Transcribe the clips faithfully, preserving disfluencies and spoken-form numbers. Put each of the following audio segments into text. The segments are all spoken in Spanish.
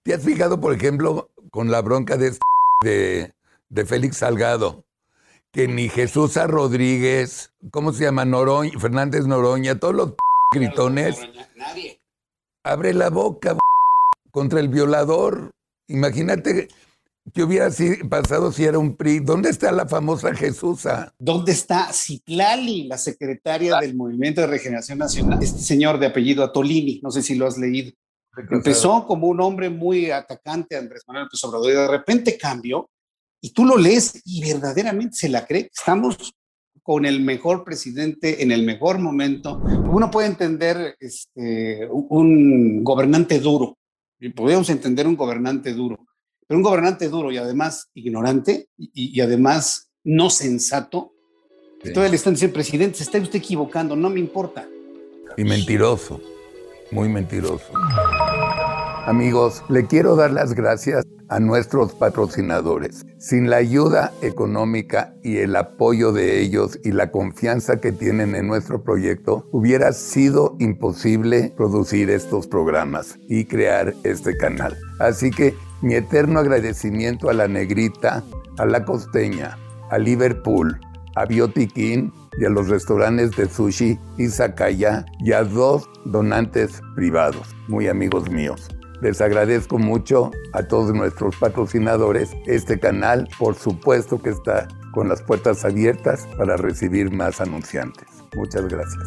¿Te has fijado, por ejemplo, con la bronca de, de, de Félix Salgado? Que ni Jesús A. Rodríguez, ¿cómo se llama? Noroña, Fernández Noroña, todos los gritones. Nadie. Abre la boca contra el violador. Imagínate qué hubiera sido, pasado si era un P R I. ¿Dónde está la famosa Jesús A? ¿Dónde está Citlali, la secretaria del Movimiento de Regeneración Nacional? Este señor de apellido Atolini, no sé si lo has leído. Empezó como un hombre muy atacante a Andrés Manuel López Obrador y de repente cambió y tú lo lees y verdaderamente se la cree. Estamos con el mejor presidente en el mejor momento. Uno puede entender este, un gobernante duro, y podemos entender un gobernante duro, pero un gobernante duro y además ignorante y, y además no sensato, sí. Todavía le están diciendo, presidente, se está usted equivocando, no me importa. Y mentiroso, muy mentiroso. Amigos, le quiero dar las gracias a nuestros patrocinadores. Sin la ayuda económica y el apoyo de ellos y la confianza que tienen en nuestro proyecto, hubiera sido imposible producir estos programas y crear este canal. Así que mi eterno agradecimiento a La Negrita, a La Costeña, a Liverpool, a Biotiquín y a los restaurantes de sushi Izakaya y a dos donantes privados, muy amigos míos. Les agradezco mucho a todos nuestros patrocinadores. Este canal, por supuesto que está con las puertas abiertas para recibir más anunciantes. Muchas gracias.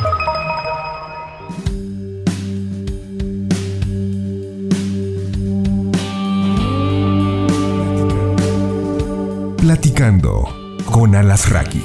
Platicando con Alasraqui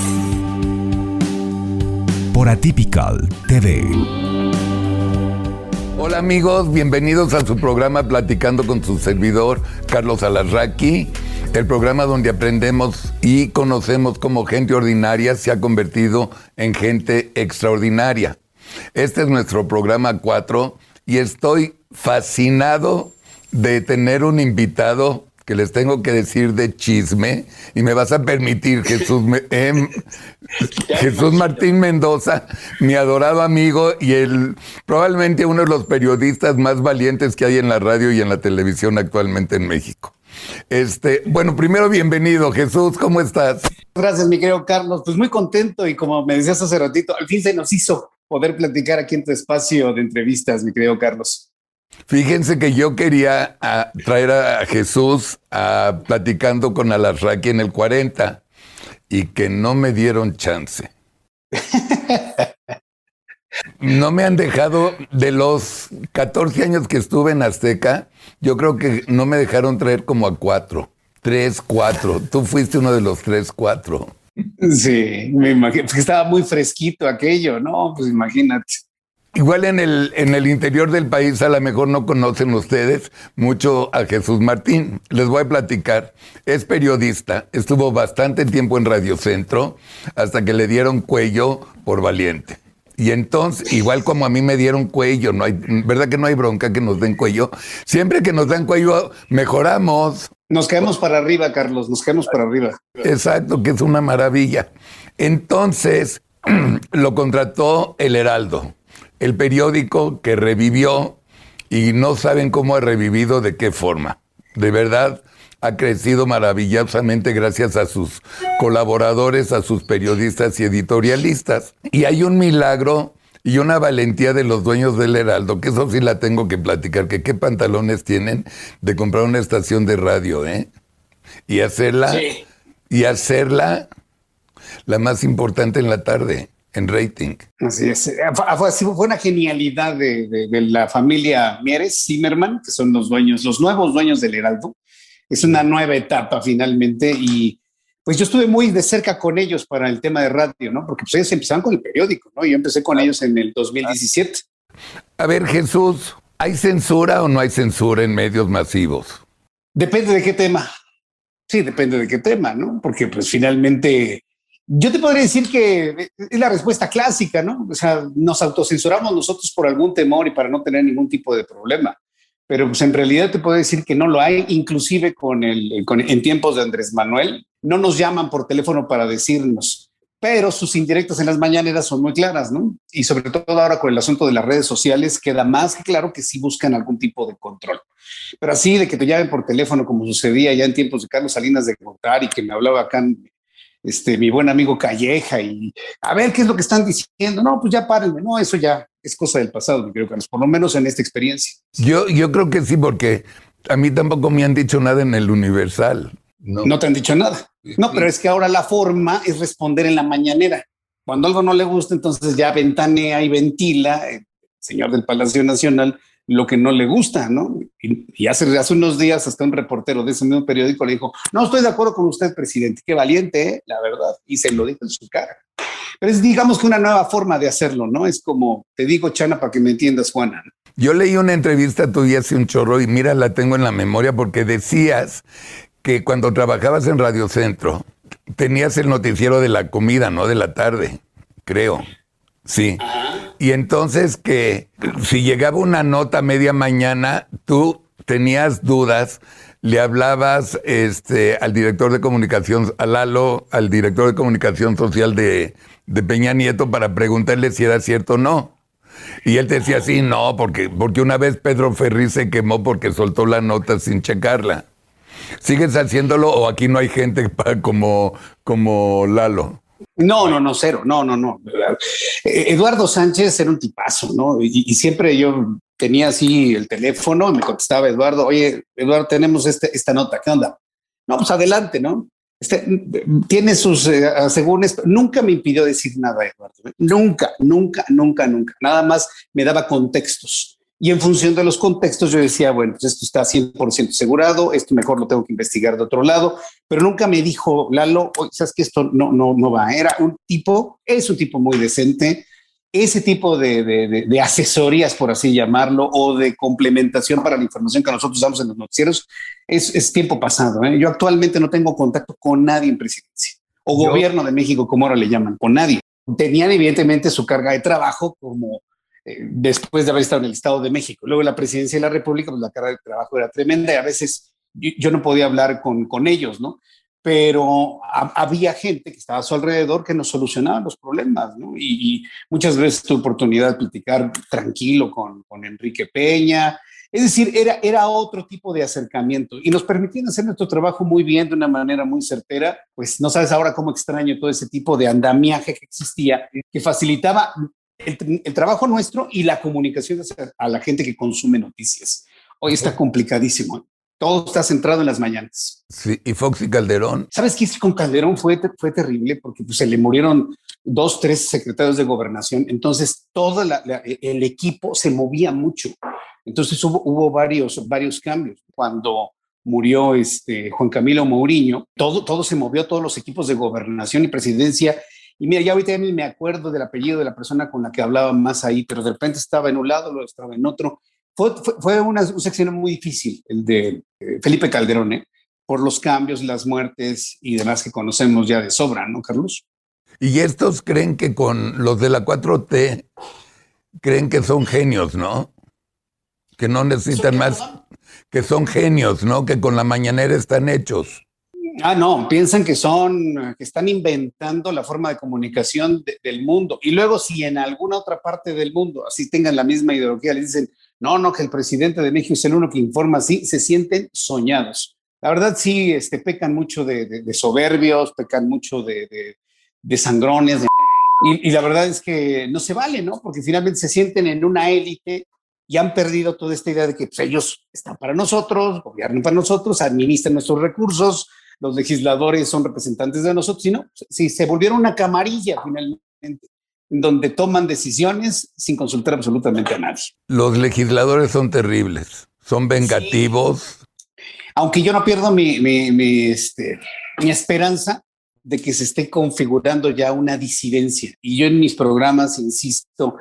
por Atypical T V. Hola amigos, bienvenidos a su programa Platicando con su servidor Carlos Alasraqui, el programa donde aprendemos y conocemos cómo gente ordinaria se ha convertido en gente extraordinaria. Este es nuestro programa cuatro y estoy fascinado de tener un invitado que les tengo que decir de chisme, y me vas a permitir, Jesús, eh, Jesús Martín Mendoza, mi adorado amigo y el probablemente uno de los periodistas más valientes que hay en la radio y en la televisión actualmente en México. Este, bueno, primero bienvenido, Jesús, ¿cómo estás? Gracias, mi querido Carlos, pues muy contento y como me decías hace ratito, al fin se nos hizo poder platicar aquí en tu espacio de entrevistas, mi querido Carlos. Fíjense que yo quería a, traer a Jesús a Platicando con Alasraqui en el cuarenta y que no me dieron chance. No me han dejado, de los catorce años que estuve en Azteca, yo creo que no me dejaron traer como a cuatro, tres, cuatro. Tú fuiste uno de los tres, cuatro. Sí, me imagino, porque estaba muy fresquito aquello, ¿no? Pues imagínate. Igual en el, en el interior del país a lo mejor no conocen ustedes mucho a Jesús Martín. Les voy a platicar. Es periodista, estuvo bastante tiempo en Radio Centro hasta que le dieron cuello por valiente. Y entonces, igual como a mí me dieron cuello, no hay, ¿verdad que no hay bronca que nos den cuello? Siempre que nos dan cuello, mejoramos. Nos caemos para arriba, Carlos, nos caemos para arriba. Exacto, que es una maravilla. Entonces, lo contrató El Heraldo, el periódico que revivió, y no saben cómo ha revivido, de qué forma. De verdad, ha crecido maravillosamente gracias a sus colaboradores, a sus periodistas y editorialistas. Y hay un milagro y una valentía de los dueños del Heraldo, que eso sí la tengo que platicar, que qué pantalones tienen de comprar una estación de radio, ¿eh? Y hacerla, sí. y hacerla la más importante en la tarde, en rating. Así es. Fue, fue una genialidad de, de, de la familia Mieres, Zimmerman, que son los dueños, los nuevos dueños del Heraldo. Es una nueva etapa finalmente y pues yo estuve muy de cerca con ellos para el tema de radio, ¿no? Porque pues ellos empezaron con el periódico, ¿no? Yo empecé con ellos en el dos mil diecisiete. A ver, Jesús, ¿hay censura o no hay censura en medios masivos? Depende de qué tema. Sí, depende de qué tema, ¿no? Porque pues finalmente yo te podría decir que es la respuesta clásica, ¿no? O sea, nos autocensuramos nosotros por algún temor y para no tener ningún tipo de problema. Pero pues en realidad te puedo decir que no lo hay, inclusive con el, con, en tiempos de Andrés Manuel. No nos llaman por teléfono para decirnos, pero sus indirectas en las mañaneras son muy claras, ¿no? Y sobre todo ahora con el asunto de las redes sociales, queda más que claro que sí buscan algún tipo de control. Pero así de que te llamen por teléfono, como sucedía ya en tiempos de Carlos Salinas de Gortari, que me hablaba acá este, mi buen amigo Calleja, y a ver qué es lo que están diciendo. No, pues ya párenme. No, eso ya es cosa del pasado, mi querido Carlos, por lo menos en esta experiencia. Yo, yo creo que sí, porque a mí tampoco me han dicho nada en el Universal. No, no te han dicho nada. No, pero es que ahora la forma es responder en la mañanera. Cuando algo no le gusta, entonces ya ventanea y ventila el señor del Palacio Nacional lo que no le gusta, ¿no? Y, y hace, hace unos días hasta un reportero de ese mismo periódico le dijo, no estoy de acuerdo con usted, presidente. Qué valiente, ¿eh? La verdad. Y se lo dijo en su cara. Pero es, digamos que una nueva forma de hacerlo, ¿no? Es como, te digo, Chana, para que me entiendas, Juana. Yo leí una entrevista tuya hace un chorro y mira, la tengo en la memoria porque decías que cuando trabajabas en Radio Centro tenías el noticiero de la comida, ¿no? De la tarde, creo. Sí. Y entonces que si llegaba una nota a media mañana, tú tenías dudas, le hablabas este, al director de comunicación, a Lalo, al director de comunicación social de, de Peña Nieto para preguntarle si era cierto o no. Y él te decía, sí, no, porque, porque una vez Pedro Ferriz se quemó porque soltó la nota sin checarla. ¿Sigues haciéndolo o aquí no hay gente para, como, como Lalo? No, no, no, cero, no, no, no. Eduardo Sánchez era un tipazo, ¿no? Y, y siempre yo tenía así el teléfono y me contestaba Eduardo, oye, Eduardo, tenemos este, esta nota, ¿qué onda? No, pues adelante, ¿no? Este, tiene sus eh, asegúnes, nunca me impidió decir nada, Eduardo. ¿eh? Nunca, nunca, nunca, nunca. Nada más me daba contextos. Y en función de los contextos yo decía, bueno, pues esto está cien por ciento asegurado, esto mejor lo tengo que investigar de otro lado, pero nunca me dijo, Lalo, oye, sabes que esto no, no, no va. Era un tipo, es un tipo muy decente, ese tipo de, de, de, de asesorías, por así llamarlo, o de complementación para la información que nosotros damos en los noticieros, es, es tiempo pasado. ¿eh? Yo actualmente no tengo contacto con nadie en presidencia, o ¿Yo? Gobierno de México, como ahora le llaman, con nadie. Tenían evidentemente su carga de trabajo como eh, después de haber estado en el Estado de México. Luego la presidencia de la República, pues la carga de trabajo era tremenda y a veces yo, yo no podía hablar con, con ellos, ¿no? Pero a, había gente que estaba a su alrededor que nos solucionaba los problemas, ¿no? Y, y muchas veces tuve oportunidad de platicar tranquilo con, con Enrique Peña. Es decir, era, era otro tipo de acercamiento y nos permitían hacer nuestro trabajo muy bien, de una manera muy certera. Pues no sabes ahora cómo extraño todo ese tipo de andamiaje que existía, que facilitaba el, el trabajo nuestro y la comunicación a la gente que consume noticias. Hoy está complicadísimo, ¿eh? Todo está centrado en las mañanas. Sí, y Fox y Calderón. ¿Sabes qué? Con Calderón fue, fue terrible porque pues, se le murieron dos, tres secretarios de gobernación. Entonces, todo la, la, el equipo se movía mucho. Entonces, hubo, hubo varios, varios cambios. Cuando murió este, Juan Camilo Mourinho, todo, todo se movió, todos los equipos de gobernación y presidencia. Y mira, ya ahorita ya ni me acuerdo del apellido de la persona con la que hablaba más ahí, pero de repente estaba en un lado, luego estaba en otro. Fue, fue, fue una, un sexenio muy difícil, el de eh, Felipe Calderón, ¿eh? Por los cambios, las muertes y demás que conocemos ya de sobra, ¿no, Carlos? Y estos creen que con los de la cuatro T, creen que son genios, ¿no? Que no necesitan más, que son genios, ¿no? Que con la mañanera están hechos. Ah, no, piensan que son, que están inventando la forma de comunicación de, del mundo. Y luego si en alguna otra parte del mundo así tengan la misma ideología, les dicen, no, no, que el presidente de México es el uno que informa así, se sienten soñados. La verdad sí, este, pecan mucho de, de, de soberbios, pecan mucho de, de, de sangrones. De, y, y la verdad es que no se vale, ¿no? Porque finalmente se sienten en una élite y han perdido toda esta idea de que pues, ellos están para nosotros, gobiernan para nosotros, administran nuestros recursos, los legisladores son representantes de nosotros, sino si se volvieron una camarilla finalmente, donde toman decisiones sin consultar absolutamente a nadie. Los legisladores son terribles, son vengativos. Sí. Aunque yo no pierdo mi, mi, mi, este, mi esperanza de que se esté configurando ya una disidencia. Y yo en mis programas insisto,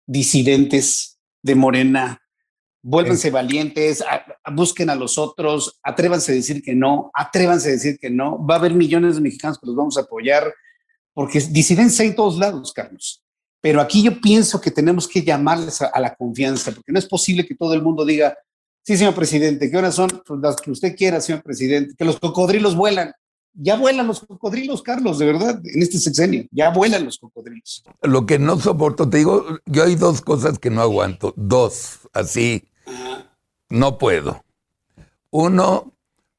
disidentes de Morena, vuélvanse sí. valientes, a, a, busquen a los otros, atrévanse a decir que no, atrévanse a decir que no. Va a haber millones de mexicanos que los vamos a apoyar, porque disidencia hay en todos lados, Carlos. Pero aquí yo pienso que tenemos que llamarles a, a la confianza, porque no es posible que todo el mundo diga, sí, señor presidente, ¿qué horas son? Pues las que usted quiera, señor presidente, que los cocodrilos vuelan. ya vuelan los cocodrilos, Carlos, de verdad, en este sexenio, ya vuelan los cocodrilos. Lo que no soporto, te digo, yo hay dos cosas que no aguanto, dos, así, Ajá. no puedo. Uno,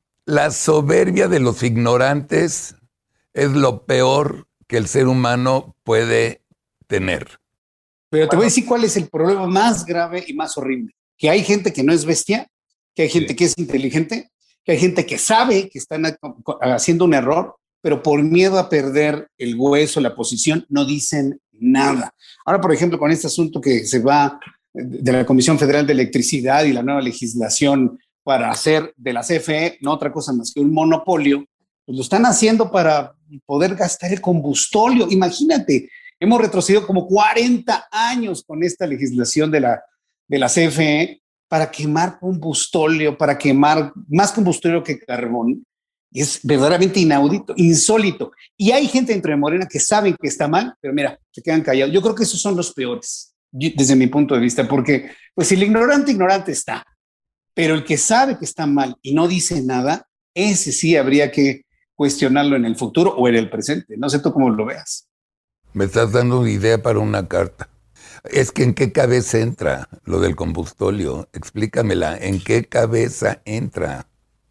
la soberbia de los ignorantes es lo peor que el ser humano puede tener. Pero te voy a decir cuál es el problema más grave y más horrible. Que hay gente que no es bestia, que hay gente sí. que es inteligente, que hay gente que sabe que están haciendo un error, pero por miedo a perder el hueso, la posición, no dicen nada. Ahora, por ejemplo, con este asunto que se va de la Comisión Federal de Electricidad y la nueva legislación para hacer de la C F E no otra cosa más que un monopolio, pues lo están haciendo para poder gastar el combustóleo. Imagínate, hemos retrocedido como cuarenta años con esta legislación de la, de la C F E para quemar combustóleo, para quemar más combustóleo que carbón. Es verdaderamente inaudito, insólito. Y hay gente dentro de Morena que saben que está mal, pero mira, se quedan callados. Yo creo que esos son los peores, desde mi punto de vista, porque pues el ignorante, ignorante está. Pero el que sabe que está mal y no dice nada, ese sí habría que cuestionarlo en el futuro o en el presente. No sé tú cómo lo veas. Me estás dando una idea para una carta. Es que ¿en qué cabeza entra lo del combustóleo? Explícamela. ¿En qué cabeza entra?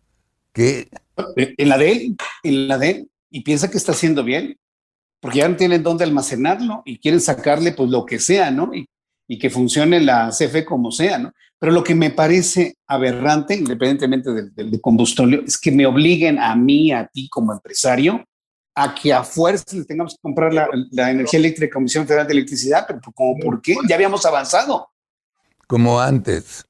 ¿Qué? En la de él, en la de él. Y piensa que está haciendo bien, porque ya no tienen dónde almacenarlo y quieren sacarle pues lo que sea, ¿no? Y, y que funcione la C F E como sea, ¿no? Pero lo que me parece aberrante, independientemente del, del, del combustóleo, es que me obliguen a mí, a ti como empresario, a que a fuerza le tengamos que comprar la, la energía eléctrica de la Comisión Federal de Electricidad, pero ¿cómo, ¿por qué? Ya habíamos avanzado. Como antes.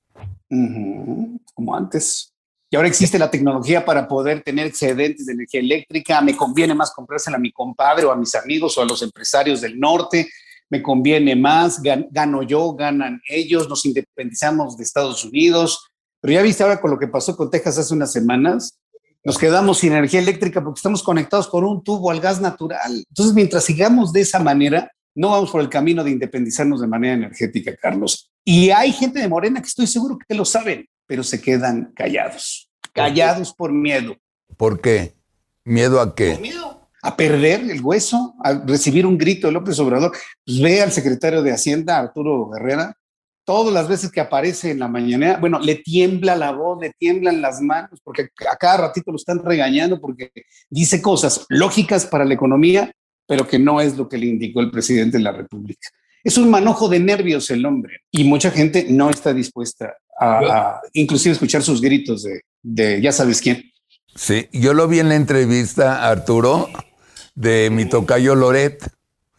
Uh-huh, como antes. Y ahora existe la tecnología para poder tener excedentes de energía eléctrica. Me conviene más comprársela a mi compadre o a mis amigos o a los empresarios del norte. Me conviene más, gan- gano yo, ganan ellos, nos independizamos de Estados Unidos. Pero ya viste ahora con lo que pasó con Texas hace unas semanas, nos quedamos sin energía eléctrica porque estamos conectados con un tubo al gas natural. Entonces, mientras sigamos de esa manera, no vamos por el camino de independizarnos de manera energética, Carlos. Y hay gente de Morena que estoy seguro que lo saben, pero se quedan callados. Callados por miedo. ¿Por qué? ¿Miedo a qué? Por miedo. A perder el hueso, a recibir un grito de López Obrador. Pues ve al secretario de Hacienda, Arturo Herrera, todas las veces que aparece en la mañanera, bueno, le tiembla la voz, le tiemblan las manos, porque a cada ratito lo están regañando porque dice cosas lógicas para la economía, pero que no es lo que le indicó el presidente de la República. Es un manojo de nervios el hombre y mucha gente no está dispuesta a, a inclusive escuchar sus gritos de, de ya sabes quién. Sí, yo lo vi en la entrevista, Arturo, de mi tocayo Loret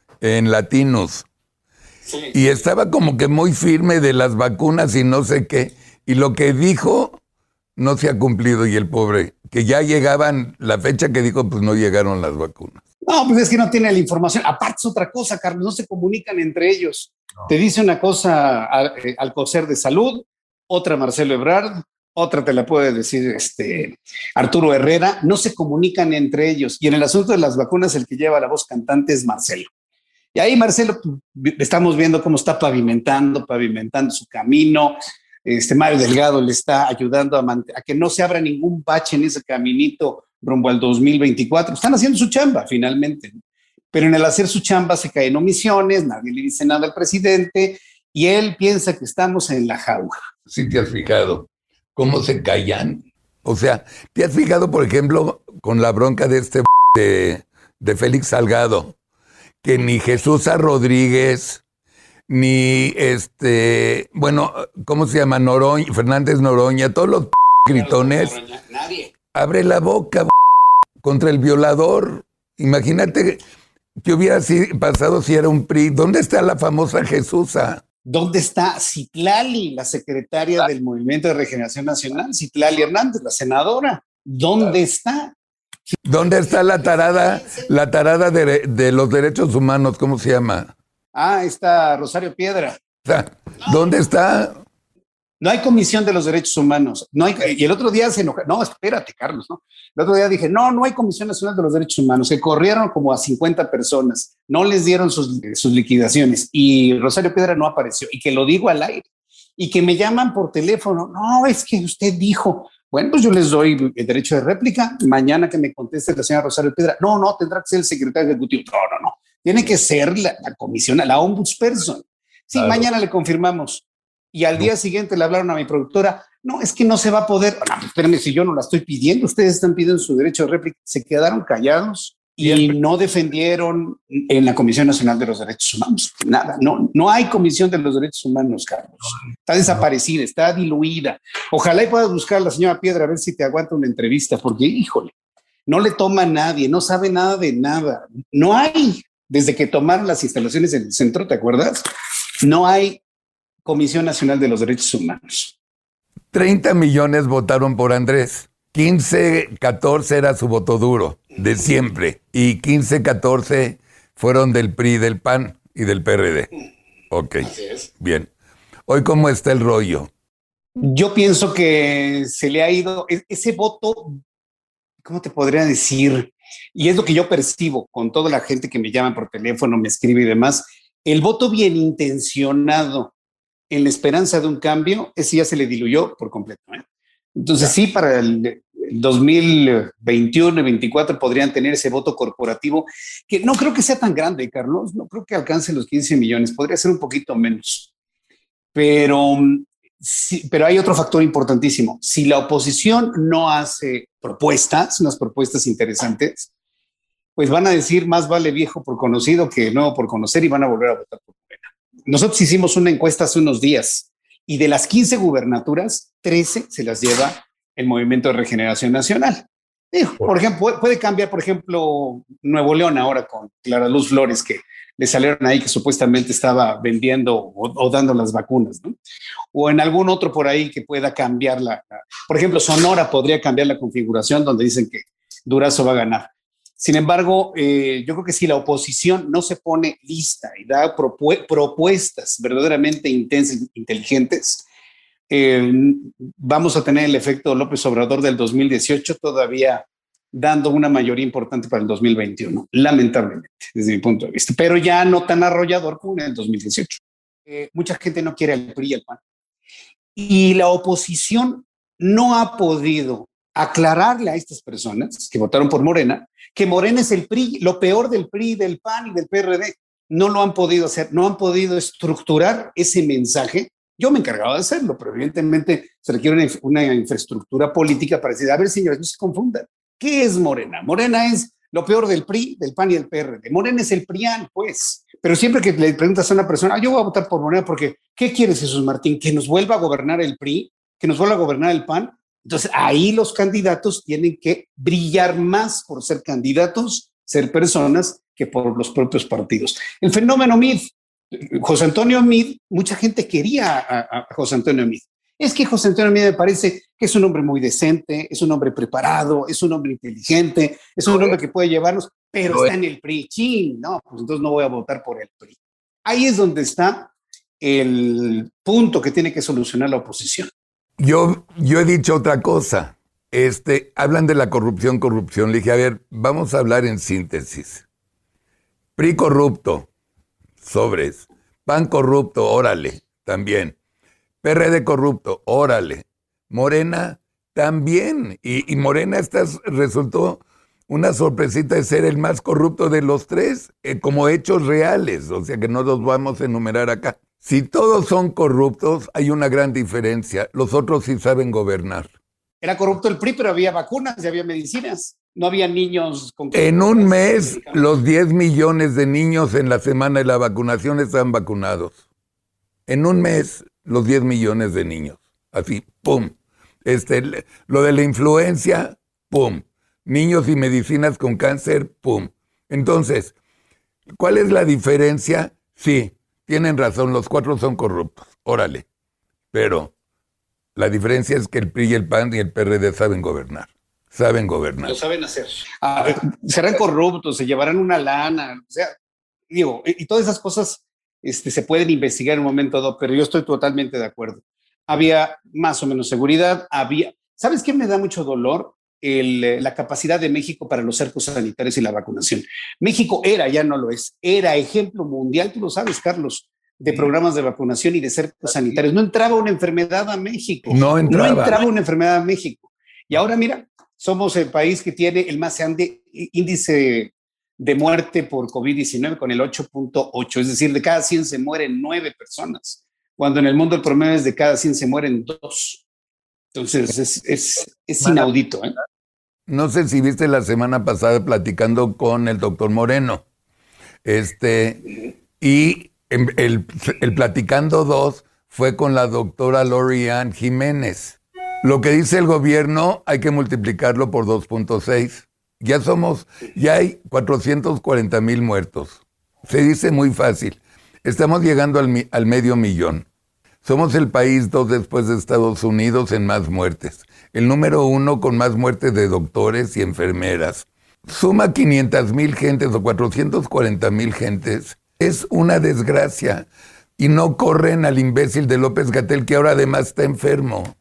en Latinos. Sí. Y estaba como que muy firme de las vacunas y no sé qué. Y lo que dijo no se ha cumplido. Y el pobre, que ya llegaban, la fecha que dijo, pues no llegaron las vacunas. No, pues es que no tiene la información. Aparte es otra cosa, Carlos, no se comunican entre ellos. No. Te dice una cosa al, al coser de salud, otra Marcelo Ebrard, otra te la puede decir este, Arturo Herrera. No se comunican entre ellos. Y en el asunto de las vacunas, el que lleva la voz cantante es Marcelo. Y ahí Marcelo, estamos viendo cómo está pavimentando, pavimentando su camino. Este Mario Delgado le está ayudando a, mant- a que no se abra ningún bache en ese caminito rumbo al dos mil veinticuatro. Están haciendo su chamba, finalmente. Pero en el hacer su chamba se caen omisiones, nadie le dice nada al presidente y él piensa que estamos en la jaula. Sí te has fijado cómo se callan. O sea, ¿te has fijado, por ejemplo, con la bronca de este de, de Félix Salgado? Que ni Jesús Rodríguez, ni este, bueno, ¿cómo se llama? Noroña, Fernández Noroña, todos los gritones. Nadie. Abre la boca contra el violador. Imagínate qué hubiera pasado si era un P R I. ¿Dónde está la famosa Jesusa? ¿Dónde está Citlali, la secretaria del Movimiento de Regeneración Nacional? Citlali Hernández, la senadora. ¿Dónde está? ¿Dónde está la tarada, la tarada de, de los derechos humanos? ¿Cómo se llama? Ah, está Rosario Piedra. ¿Dónde está? No hay comisión de los derechos humanos. No hay, y el otro día se enojó. No, espérate, Carlos, ¿no? El otro día dije, no, no hay comisión nacional de los derechos humanos. Se corrieron como a cincuenta personas. No les dieron sus, sus liquidaciones. Y Rosario Piedra no apareció. Y que lo digo al aire. Y que me llaman por teléfono. No, es que usted dijo. Bueno, pues yo les doy el derecho de réplica. Mañana que me conteste la señora Rosario Piedra, no, no, tendrá que ser el secretario ejecutivo. No, no, no. Tiene que ser la, la comisión, la ombudsperson. Sí, claro. Mañana le confirmamos. Y al no. día siguiente le hablaron a mi productora, no, es que no se va a poder. No, espérenme, si yo no la estoy pidiendo, ustedes están pidiendo su derecho de réplica. Se quedaron callados y Bien. no defendieron en la Comisión Nacional de los Derechos Humanos. Nada, no, no hay Comisión de los Derechos Humanos, Carlos. Está desaparecida, está diluida. Ojalá y puedas buscar a la señora Piedra a ver si te aguanta una entrevista, porque, híjole, no le toma a nadie, no sabe nada de nada. No hay, desde que tomaron las instalaciones en el centro, ¿te acuerdas? No hay Comisión Nacional de los Derechos Humanos. treinta millones votaron por Andrés. quince, catorce era su voto duro, de siempre. Y quince, catorce fueron del P R I, del P A N y del P R D. Ok, así es. Bien. Hoy, ¿cómo está el rollo? Yo pienso que se le ha ido ese voto, ¿cómo te podría decir? Y es lo que yo percibo con toda la gente que me llama por teléfono, me escribe y demás. El voto bien intencionado en la esperanza de un cambio, ese ya se le diluyó por completo, ¿eh? Entonces, sí, para el dos mil veintiuno y veinticuatro podrían tener ese voto corporativo, que no creo que sea tan grande, Carlos, no creo que alcance los quince millones, podría ser un poquito menos. Pero, sí, pero hay otro factor importantísimo. Si la oposición no hace propuestas, unas propuestas interesantes, pues van a decir más vale viejo por conocido que nuevo por conocer y van a volver a votar por Morena. Nosotros hicimos una encuesta hace unos días y de las quince gubernaturas, trece se las lleva el Movimiento de Regeneración Nacional. Digo, por ejemplo, puede cambiar, por ejemplo, Nuevo León ahora con Clara Luz Flores, que le salieron ahí que supuestamente estaba vendiendo o, o dando las vacunas, ¿no? O en algún otro por ahí que pueda cambiar la, la... Por ejemplo, Sonora podría cambiar la configuración donde dicen que Durazo va a ganar. Sin embargo, eh, yo creo que si la oposición no se pone lista y da propu- propuestas verdaderamente intensas e inteligentes, eh, vamos a tener el efecto López Obrador del dos mil dieciocho todavía dando una mayoría importante para el dos mil veintiuno, lamentablemente, desde mi punto de vista, pero ya no tan arrollador como en el dos mil dieciocho. Eh, mucha gente no quiere al P R I y al P A N. Y la oposición no ha podido aclararle a estas personas que votaron por Morena que Morena es el P R I, lo peor del P R I, del P A N y del P R D. No lo han podido hacer, no han podido estructurar ese mensaje. Yo me encargaba de hacerlo, pero evidentemente se requiere una, una infraestructura política para decir, a ver, señores, no se confundan. ¿Qué es Morena? Morena es lo peor del P R I, del P A N y del P R D. Morena es el PRIAN, pues. Pero siempre que le preguntas a una persona, ah, yo voy a votar por Morena porque, ¿qué quieres, Jesús Martín? ¿Que nos vuelva a gobernar el P R I? ¿Que nos vuelva a gobernar el P A N? Entonces, ahí los candidatos tienen que brillar más por ser candidatos, ser personas, que por los propios partidos. El fenómeno Meade, José Antonio Meade, mucha gente quería a, a José Antonio Meade. Es que José Antonio Meade me parece que es un hombre muy decente, es un hombre preparado, es un hombre inteligente, es un hombre que puede llevarnos, pero está en el P R I. Chin, no, pues entonces no voy a votar por el P R I. Ahí es donde está el punto que tiene que solucionar la oposición. Yo, yo he dicho otra cosa. Este, hablan de la corrupción, corrupción. Le dije, a ver, vamos a hablar en síntesis. P R I corrupto, sobres. P A N corrupto, órale, también. P R D corrupto, órale. Morena, también. Y, y Morena esta resultó una sorpresita de ser el más corrupto de los tres, eh, como hechos reales. O sea que no los vamos a enumerar acá. Si todos son corruptos, hay una gran diferencia. Los otros sí saben gobernar. Era corrupto el P R I, pero había vacunas y había medicinas. No había niños con... En un mes, los diez millones de niños en la semana de la vacunación están vacunados. En un mes, los diez millones de niños. Así, pum. Este, lo de la influencia, pum. Niños y medicinas con cáncer, pum. Entonces, ¿cuál es la diferencia? Sí. Tienen razón, los cuatro son corruptos, órale. Pero la diferencia es que el P R I y el P A N y el P R D saben gobernar. Saben gobernar. Lo saben hacer. Ah, serán corruptos, se llevarán una lana, o sea, digo, y, y todas esas cosas este, se pueden investigar en un momento dado, pero yo estoy totalmente de acuerdo. Había más o menos seguridad, había... ¿Sabes qué me da mucho dolor? El, la capacidad de México para los cercos sanitarios y la vacunación. México era, ya no lo es, era ejemplo mundial, tú lo sabes, Carlos, de programas de vacunación y de cercos sanitarios. No entraba una enfermedad a México. No entraba. No entraba una enfermedad a México. Y ahora mira, somos el país que tiene el más grande índice de muerte por COVID diecinueve con el ocho punto ocho, es decir, de cada cien se mueren nueve personas, cuando en el mundo el promedio es de cada cien se mueren dos. Entonces es, es, es inaudito, ¿eh? No sé si viste la semana pasada platicando con el doctor Moreno. Este, y el, el Platicando dos fue con la doctora Lori Ann Jiménez. Lo que dice el gobierno hay que multiplicarlo por dos punto seis. Ya somos, ya hay cuatrocientos cuarenta mil muertos. Se dice muy fácil. Estamos llegando al, al medio millón. Somos el país dos después de Estados Unidos en más muertes. El número uno con más muertes de doctores y enfermeras. Suma quinientas mil gentes o cuatrocientos cuarenta mil gentes. Es una desgracia. Y no corren al imbécil de López-Gatell, que ahora además está enfermo.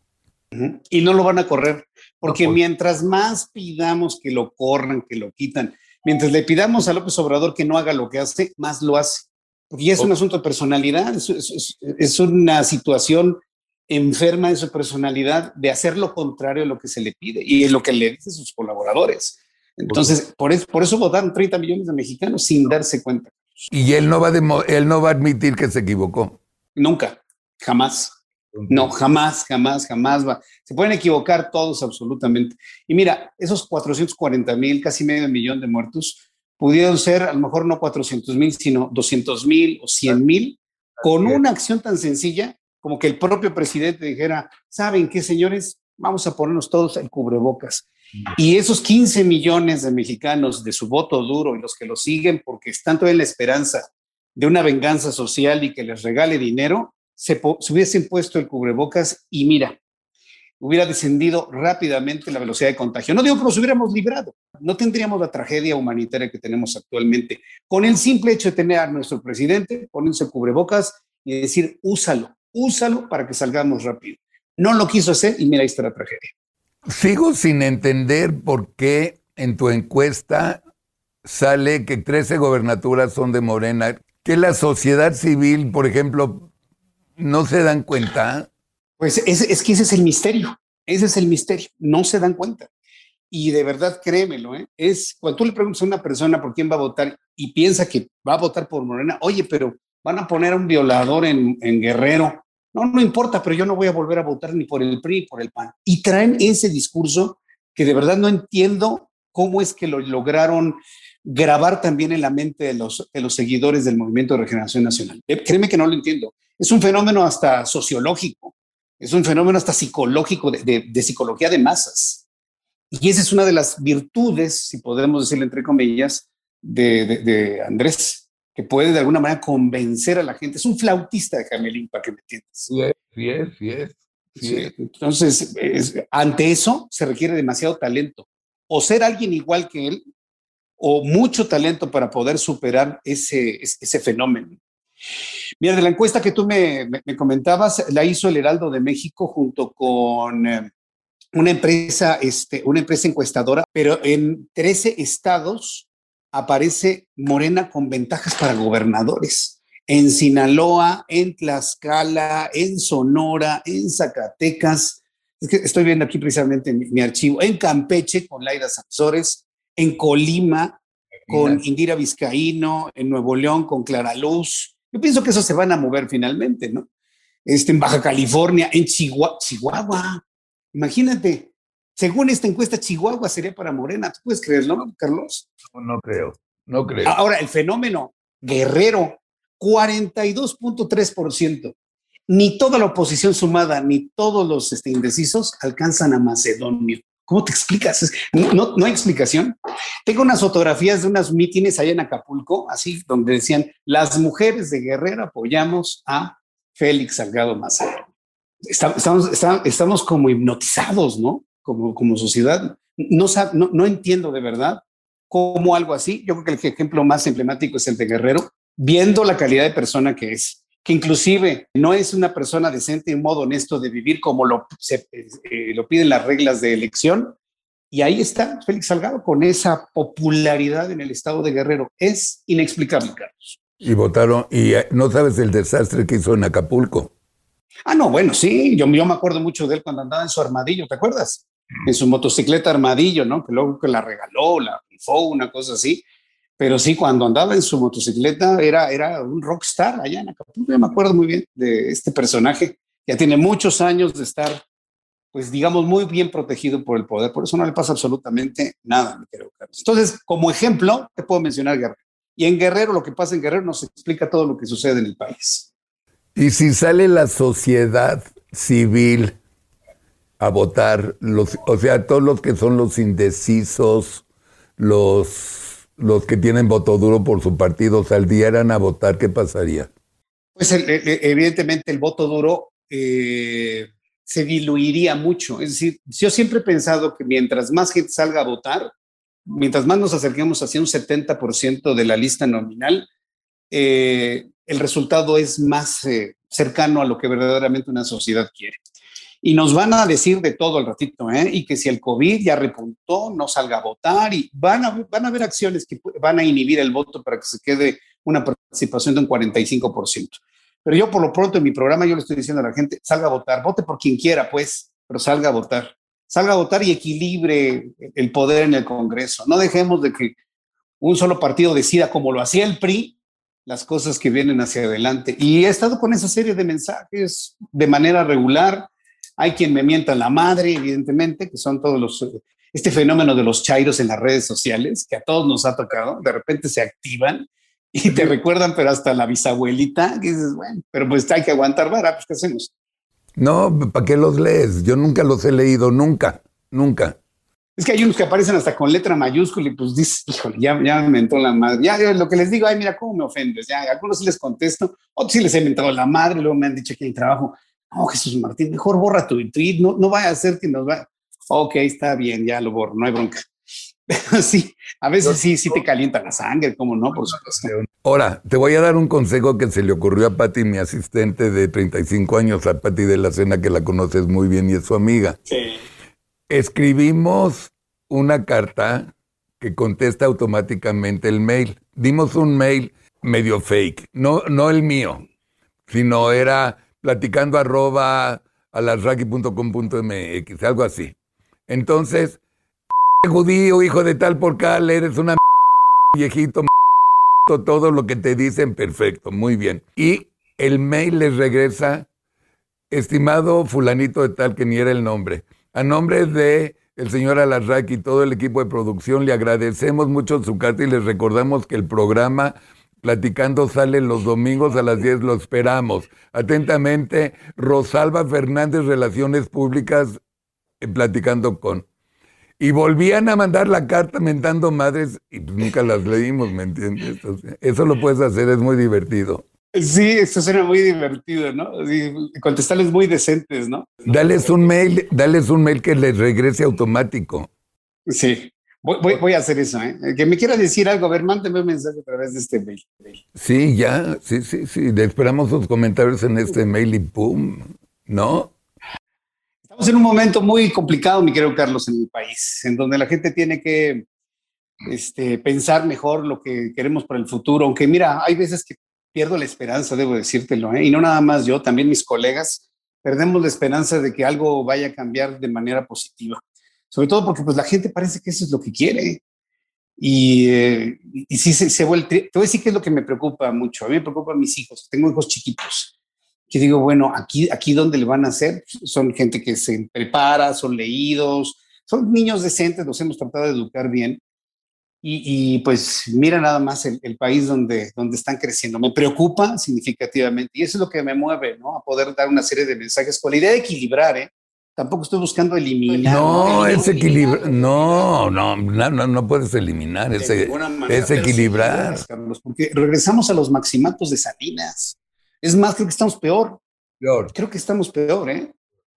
Y no lo van a correr, porque no, pues. mientras más pidamos que lo corran, que lo quitan, mientras le pidamos a López Obrador que no haga lo que hace, más lo hace. Porque ya es un asunto de personalidad, es, es, es una situación enferma de su personalidad de hacer lo contrario a lo que se le pide y es lo que le dicen sus colaboradores. Entonces, por eso, por eso votaron treinta millones de mexicanos sin darse cuenta. Y él no va, de, él no va a admitir que se equivocó. Nunca, jamás. No, jamás, jamás, jamás va. Se pueden equivocar todos absolutamente. Y mira, esos cuatrocientos cuarenta mil, casi medio millón de muertos, pudieron ser a lo mejor no cuatrocientos mil, sino doscientos mil o cien mil, con una acción tan sencilla como que el propio presidente dijera, ¿saben qué, señores? Vamos a ponernos todos el cubrebocas. Y esos quince millones de mexicanos de su voto duro y los que lo siguen porque están todavía en la esperanza de una venganza social y que les regale dinero, se, se hubiesen puesto el cubrebocas y mira, hubiera descendido rápidamente la velocidad de contagio. No digo que nos hubiéramos librado, no tendríamos la tragedia humanitaria que tenemos actualmente. Con el simple hecho de tener a nuestro presidente poniéndose el cubrebocas y decir, úsalo, úsalo para que salgamos rápido. No lo quiso hacer y mira, ahí está la tragedia. Sigo sin entender por qué en tu encuesta sale que trece gobernaturas son de Morena, que la sociedad civil, por ejemplo, no se dan cuenta. Pues es, es que ese es el misterio, ese es el misterio, no se dan cuenta. Y de verdad, créemelo, ¿eh? Es cuando tú le preguntas a una persona por quién va a votar y piensa que va a votar por Morena, oye, pero van a poner a un violador en, en Guerrero. No, no importa, pero yo no voy a volver a votar ni por el P R I ni por el P A N. Y traen ese discurso que de verdad no entiendo cómo es que lo lograron grabar también en la mente de los, de los seguidores del Movimiento de Regeneración Nacional. Eh, créeme que no lo entiendo. Es un fenómeno hasta sociológico. Es un fenómeno hasta psicológico, de, de, de psicología de masas. Y esa es una de las virtudes, si podemos decirle entre comillas, de, de, de Andrés, que puede de alguna manera convencer a la gente. Es un flautista de Jamelín, para que me entiendas. Sí, sí, sí, sí. Sí. Entonces, es, ante eso se requiere demasiado talento. O ser alguien igual que él, o mucho talento para poder superar ese, ese fenómeno. Mira, de la encuesta que tú me, me, me comentabas, la hizo el Heraldo de México junto con eh, una empresa, este, una empresa encuestadora, pero en trece estados aparece Morena con ventajas para gobernadores. En Sinaloa, en Tlaxcala, en Sonora, en Zacatecas. Es que estoy viendo aquí precisamente mi, mi archivo. En Campeche con Laida Sansores, en Colima con Indira Vizcaíno, en Nuevo León con Clara Luz. Yo pienso que esos se van a mover finalmente, ¿no? Este, en Baja California, en Chihuahua, Chihuahua. Imagínate, según esta encuesta, Chihuahua sería para Morena. ¿Tú puedes creerlo, no, Carlos? No, no creo, no creo. Ahora, el fenómeno Guerrero, cuarenta y dos punto tres por ciento. Ni toda la oposición sumada, ni todos los este, indecisos alcanzan a Macedonio. ¿Cómo te explicas? Es, no, no hay explicación. Tengo unas fotografías de unas mítines allá en Acapulco, así, donde decían, las mujeres de Guerrero apoyamos a Félix Salgado Macedonio. Estamos, estamos, estamos como hipnotizados, ¿no? Como, como sociedad. No, no, no entiendo de verdad cómo algo así. Yo creo que el ejemplo más emblemático es el de Guerrero, viendo la calidad de persona que es, que inclusive no es una persona decente en modo honesto de vivir como lo, se, eh, lo piden las reglas de elección. Y ahí está Félix Salgado con esa popularidad en el estado de Guerrero. Es inexplicable, Carlos. Y votaron, y no sabes el desastre que hizo en Acapulco. Ah, no, bueno, sí, yo, yo me acuerdo mucho de él cuando andaba en su armadillo, ¿te acuerdas? en su motocicleta Armadillo, ¿no? Que luego que la regaló, la rifó, una cosa así. Pero sí, cuando andaba en su motocicleta era, era un rockstar allá en Acapulco. Yo me acuerdo muy bien de este personaje. Ya tiene muchos años de estar, pues digamos, muy bien protegido por el poder. Por eso no le pasa absolutamente nada, mi querido Carlos. Entonces, como ejemplo, te puedo mencionar Guerrero. Y en Guerrero, lo que pasa en Guerrero nos explica todo lo que sucede en el país. Y si sale la sociedad civil a votar, los, o sea, todos los que son los indecisos, los, los que tienen voto duro por su partido, saldrían a votar, ¿qué pasaría? Pues el, el, evidentemente el voto duro eh, se diluiría mucho. Es decir, yo siempre he pensado que mientras más gente salga a votar, mientras más nos acerquemos hacia un setenta por ciento de la lista nominal, eh, el resultado es más eh, cercano a lo que verdaderamente una sociedad quiere. Y nos van a decir de todo al ratito, ¿eh? Y que si el COVID ya repuntó, no salga a votar, y van a, van a haber acciones que van a inhibir el voto para que se quede una participación de un cuarenta y cinco por ciento. Pero yo por lo pronto en mi programa yo le estoy diciendo a la gente, salga a votar, vote por quien quiera, pues, pero salga a votar. Salga a votar y equilibre el poder en el Congreso. No dejemos de que un solo partido decida, como lo hacía el P R I, las cosas que vienen hacia adelante. Y he estado con esa serie de mensajes de manera regular. Hay quien me mienta la madre, evidentemente, que son todos los, este fenómeno de los chairos en las redes sociales, que a todos nos ha tocado, de repente se activan y te recuerdan, pero hasta la bisabuelita, que dices, bueno, pero pues hay que aguantar vara, pues ¿qué hacemos? No, ¿para qué los lees? Yo nunca los he leído, nunca, nunca. Es que hay unos que aparecen hasta con letra mayúscula y pues dices, híjole, ya, ya me mentó la madre. Ya, ya lo que les digo, ay, mira cómo me ofendes. Ya, a algunos sí les contesto, otros sí les he mentado la madre, luego me han dicho que hay trabajo. No, Jesús Martín, mejor borra tu tweet, no, no vaya a ser que nos va. Ok, está bien, ya lo borro, no hay bronca. Pero sí, a veces sí, sí te calienta la sangre, ¿cómo no? Por supuesto. Ahora, te voy a dar un consejo que se le ocurrió a Pati, mi asistente de treinta y cinco años, a Pati de la Cena, que la conoces muy bien y es su amiga. Sí. Escribimos una carta que contesta automáticamente el mail. Dimos un mail medio fake, no, no el mío, sino era platicando arroba alasraqui punto com punto m x, algo así. Entonces, judío, hijo de tal por cal, eres una viejito, todo lo que te dicen, perfecto, muy bien. Y el mail les regresa, estimado fulanito de tal, que ni era el nombre, a nombre de el señor Alasraqui y todo el equipo de producción, le agradecemos mucho su carta y les recordamos que el programa Platicando sale los domingos a las diez, lo esperamos. Atentamente, Rosalba Fernández, Relaciones Públicas, eh, Platicando con. Y volvían a mandar la carta mentando madres y pues nunca las leímos, ¿me entiendes? O sea, eso lo puedes hacer, es muy divertido. Sí, eso suena muy divertido, ¿no? Sí, contestarles muy decentes, ¿no? Dales un mail, dales un mail que les regrese automático. Sí, voy, voy, voy a hacer eso, ¿eh? El que me quiera decir algo, a ver, mándeme un mensaje a través de este mail. Sí, ya, sí, sí, sí. Le esperamos sus comentarios en este mail y pum, ¿no? Estamos en un momento muy complicado, mi querido Carlos, en el país, en donde la gente tiene que este, pensar mejor lo que queremos para el futuro, aunque mira, hay veces que pierdo la esperanza, debo decírtelo, ¿eh? Y no nada más yo, también mis colegas, perdemos la esperanza de que algo vaya a cambiar de manera positiva. Sobre todo porque pues la gente parece que eso es lo que quiere. Y, eh, y sí se, se vuelve... Te voy a decir qué es lo que me preocupa mucho. A mí me preocupan mis hijos. Tengo hijos chiquitos. Que digo, bueno, aquí, aquí ¿dónde le van a hacer? Son gente que se prepara, son leídos, son niños decentes, los hemos tratado de educar bien. Y, y pues mira nada más el, el país donde, donde están creciendo. Me preocupa significativamente y eso es lo que me mueve, ¿no? A poder dar una serie de mensajes con la idea de equilibrar, ¿eh? Tampoco estoy buscando eliminar. No, ¿no? es equilibrar. No, no, no, no, no puedes eliminar, es, es equilibrar. Carlos, porque regresamos a los maximatos de Salinas. Es más, creo que estamos peor. Peor. Creo que estamos peor, ¿eh?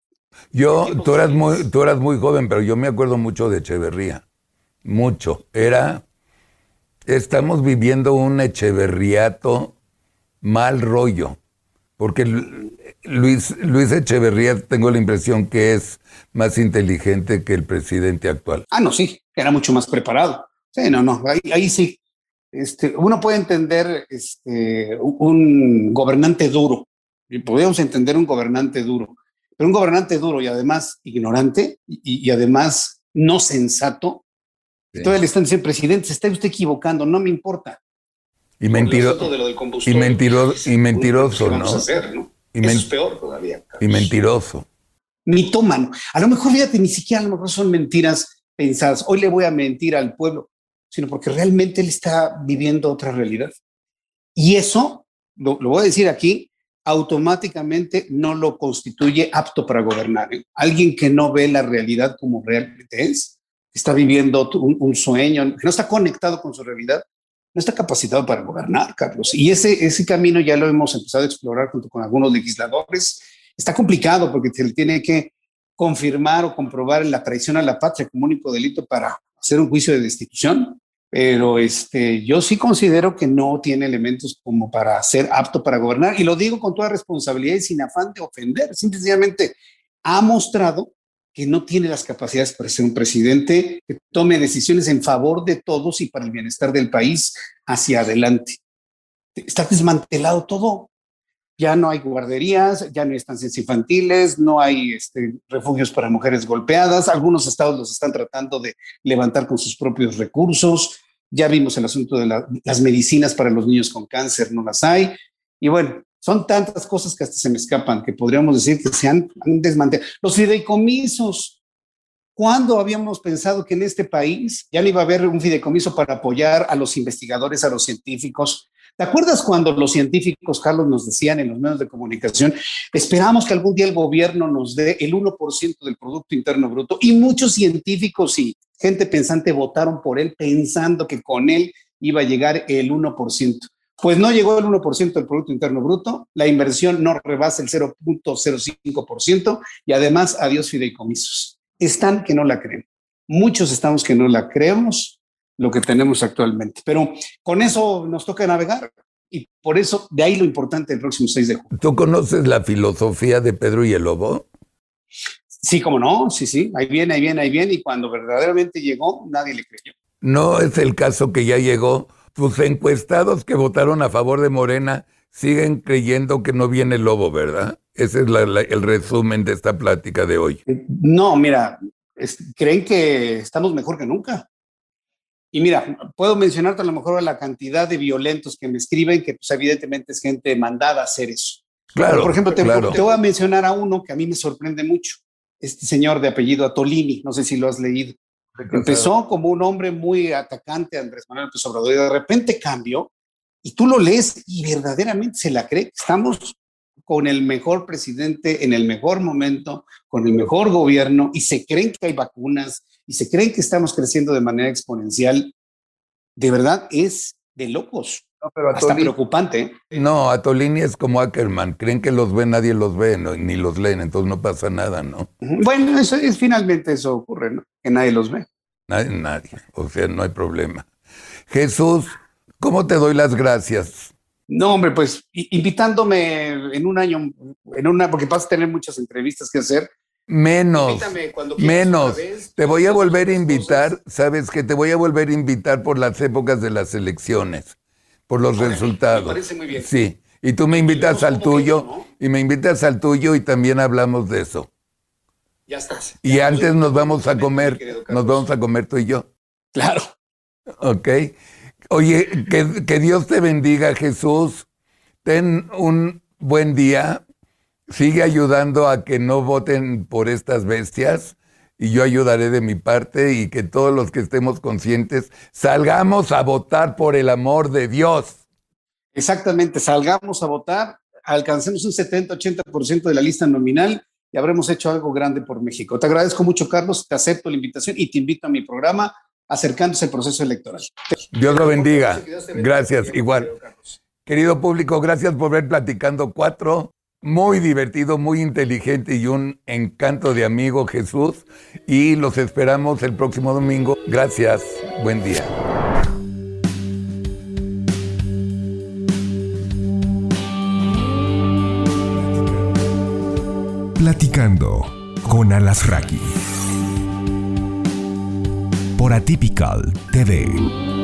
Yo, tú eras muy, tú eras muy joven, pero yo me acuerdo mucho de Echeverría. Mucho. Era, estamos viviendo un echeverriato mal rollo, porque Luis, Luis Echeverría, tengo la impresión que es más inteligente que el presidente actual. Ah, no, sí, era mucho más preparado. Sí, no, no, ahí, ahí sí. Este, uno puede entender este, un gobernante duro, y podemos entender un gobernante duro, Pero un gobernante duro y además ignorante y, y además no sensato, sí. Todavía le están diciendo, presidente, se está usted equivocando, no me importa. Y, mentiro, de lo del y, mentiro, y mentiroso, ¿no? Hacer, ¿no? Y Eso men- es peor todavía. Carlos. Y mentiroso. Mitómano. A lo mejor, fíjate, ni siquiera a lo mejor son mentiras pensadas. Hoy le voy a mentir al pueblo, sino porque realmente él está viviendo otra realidad. Y eso, lo, lo voy a decir aquí, automáticamente no lo constituye apto para gobernar. ¿eh? Alguien que no ve la realidad como realmente es, está viviendo un, un sueño, que no está conectado con su realidad, no está capacitado para gobernar, Carlos. Y ese, ese camino ya lo hemos empezado a explorar junto con algunos legisladores. Está complicado porque se le tiene que confirmar o comprobar la traición a la patria como único delito para hacer un juicio de destitución. Pero este, yo sí considero que no tiene elementos como para ser apto para gobernar, y lo digo con toda responsabilidad y sin afán de ofender. Simplemente ha mostrado que no tiene las capacidades para ser un presidente que tome decisiones en favor de todos y para el bienestar del país hacia adelante. Está desmantelado todo. Ya no hay guarderías, ya no hay estancias infantiles, no hay este, refugios para mujeres golpeadas. Algunos estados los están tratando de levantar con sus propios recursos. Ya vimos el asunto de la, las medicinas para los niños con cáncer, no las hay. Y bueno, son tantas cosas que hasta se me escapan, que podríamos decir que se han, han desmantelado. Los fideicomisos. ¿Cuándo habíamos pensado que en este país ya no iba a haber un fideicomiso para apoyar a los investigadores, a los científicos? ¿Te acuerdas cuando los científicos, Carlos, nos decían en los medios de comunicación, esperamos que algún día el gobierno nos dé el uno por ciento del Producto Interno Bruto? Y muchos científicos y gente pensante votaron por él pensando que con él iba a llegar el uno por ciento. Pues no llegó el uno por ciento del Producto Interno Bruto, la inversión no rebasa el cero punto cero cinco por ciento y además adiós fideicomisos. Están que no la creen. Muchos estamos que no la creemos lo que tenemos actualmente. Pero con eso nos toca navegar y por eso de ahí lo importante el próximo seis de junio. ¿Tú conoces la filosofía de Pedro y el Lobo? Sí, cómo no, sí, sí, ahí viene, ahí viene, ahí viene, y cuando verdaderamente llegó, nadie le creyó. No es el caso que ya llegó. Tus encuestados que votaron a favor de Morena siguen creyendo que no viene el lobo, ¿verdad? Ese es la, la, el resumen de esta plática de hoy. No, mira, es, creen que estamos mejor que nunca. Y mira, puedo mencionarte a lo mejor la cantidad de violentos que me escriben, que pues evidentemente es gente mandada a hacer eso. Claro, Pero, por ejemplo, te, claro. te voy a mencionar a uno que a mí me sorprende mucho. Este señor de apellido Atolini, no sé si lo has leído. Empezó como un hombre muy atacante a Andrés Manuel López Obrador y de repente cambió y tú lo lees y verdaderamente se la cree. Estamos con el mejor presidente en el mejor momento, con el mejor gobierno, y se creen que hay vacunas y se creen que estamos creciendo de manera exponencial. De verdad es de locos. No, pero hasta Atolini, preocupante. No, Atolini es como Ackerman. Creen que los ve, nadie los ve, ¿no? Ni los leen, entonces no pasa nada, ¿no? Bueno, eso es, finalmente eso ocurre, ¿no? Que nadie los ve. Nadie, nadie. O sea, no hay problema. Jesús, ¿cómo te doy las gracias? No, hombre, pues invitándome en un año, en una, porque vas a tener muchas entrevistas que hacer. Menos, menos. Vez, te voy a volver a invitar, cosas. Sabes que te voy a volver a invitar por las épocas de las elecciones, por los Oye, resultados. Me parece muy bien. Sí, y tú me invitas al tuyo, queda, ¿no? y me invitas al tuyo y también hablamos de eso. Ya estás. Y ya antes nos vamos a comer, nos vamos a comer tú y yo. Claro. Ok. Oye, que, que Dios te bendiga, Jesús. Ten un buen día. Sigue ayudando a que no voten por estas bestias y yo ayudaré de mi parte y que todos los que estemos conscientes salgamos a votar por el amor de Dios. Exactamente, salgamos a votar, alcancemos un setenta, ochenta por ciento de la lista nominal y habremos hecho algo grande por México. Te agradezco mucho, Carlos, te acepto la invitación y te invito a mi programa acercándose al proceso electoral. Dios lo bendiga. Gracias, igual. Querido público, gracias por ver Platicando Cuatro. Muy divertido, muy inteligente y un encanto de amigo, Jesús. Y los esperamos el próximo domingo. Gracias. Buen día. Platicando con Alasraqui por Atypical T V.